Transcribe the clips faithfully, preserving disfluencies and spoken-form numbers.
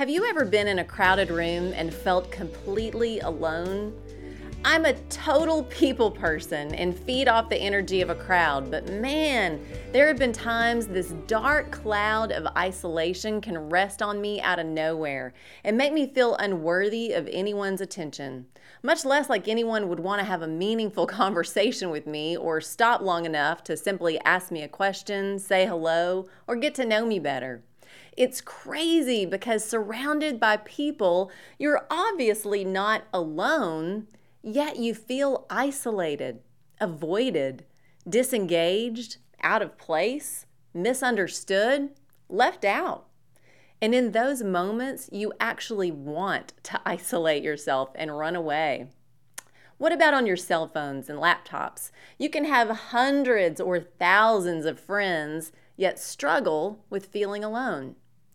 Have you ever been in a crowded room and felt completely alone? I'm a total people person and feed off the energy of a crowd, but man, there have been times this dark cloud of isolation can rest on me out of nowhere and make me feel unworthy of anyone's attention, much less like anyone would want to have a meaningful conversation with me or stop long enough to simply ask me a question, say hello, or get to know me better. It's crazy because surrounded by people, you're obviously not alone, yet you feel isolated, avoided, disengaged, out of place, misunderstood, left out. And in those moments, you actually want to isolate yourself and run away. What about on your cell phones and laptops? You can have hundreds or thousands of friends, yet struggle with feeling alone.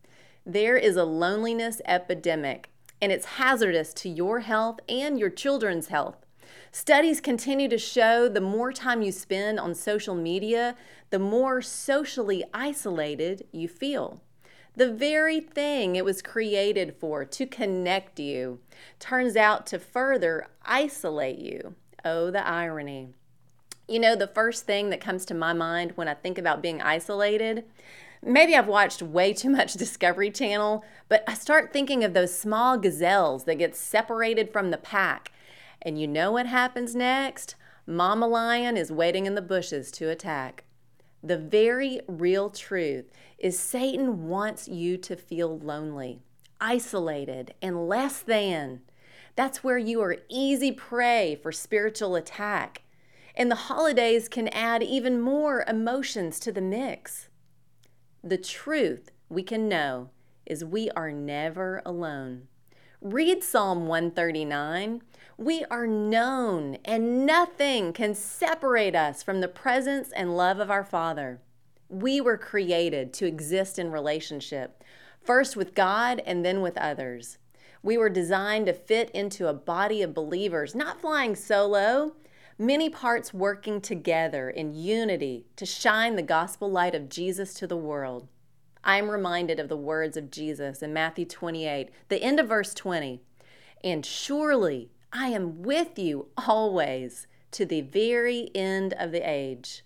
There is a loneliness epidemic, and it's hazardous to your health and your children's health. Studies continue to show the more time you spend on social media, the more socially isolated you feel. The very thing it was created for, to connect you, turns out to further isolate you. Oh, the irony. You know, the first thing that comes to my mind when I think about being isolated, maybe I've watched way too much Discovery Channel, but I start thinking of those small gazelles that get separated from the pack. And you know what happens next? Mama Lion is waiting in the bushes to attack. The very real truth is Satan wants you to feel lonely, isolated, and less than. That's where you are easy prey for spiritual attack. And the holidays can add even more emotions to the mix. The truth we can know is we are never alone. Read Psalm one thirty-nine. We are known, and nothing can separate us from the presence and love of our Father. We were created to exist in relationship, first with God and then with others. We were designed to fit into a body of believers, not flying solo, many parts working together in unity to shine the gospel light of Jesus to the world. I am reminded of the words of Jesus in Matthew twenty-eight, the end of verse twenty. And surely I am with you always to the very end of the age.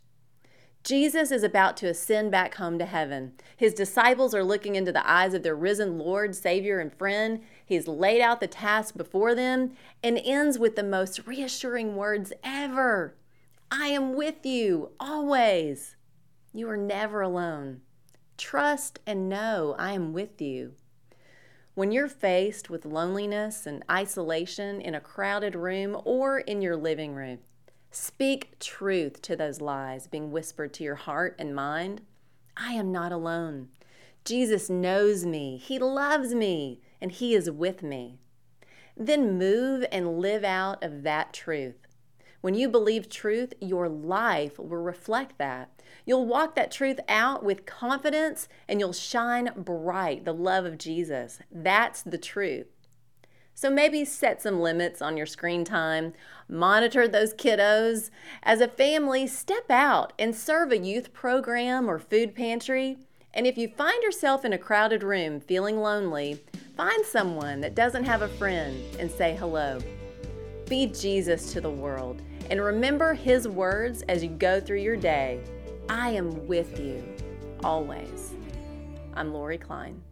Jesus is about to ascend back home to heaven. His disciples are looking into the eyes of their risen Lord, Savior, and friend. He's laid out the task before them and ends with the most reassuring words ever. I am with you always. You are never alone. Trust and know I am with you. When you're faced with loneliness and isolation in a crowded room or in your living room, speak truth to those lies being whispered to your heart and mind. I am not alone. Jesus knows me. He loves me, and He is with me. Then move and live out of that truth. When you believe truth, your life will reflect that. You'll walk that truth out with confidence and you'll shine bright, the love of Jesus. That's the truth. So maybe set some limits on your screen time, monitor those kiddos. As a family, step out and serve a youth program or food pantry. And if you find yourself in a crowded room feeling lonely, find someone that doesn't have a friend and say hello. Be Jesus to the world and remember His words as you go through your day. I am with you always. I'm Lori Klein.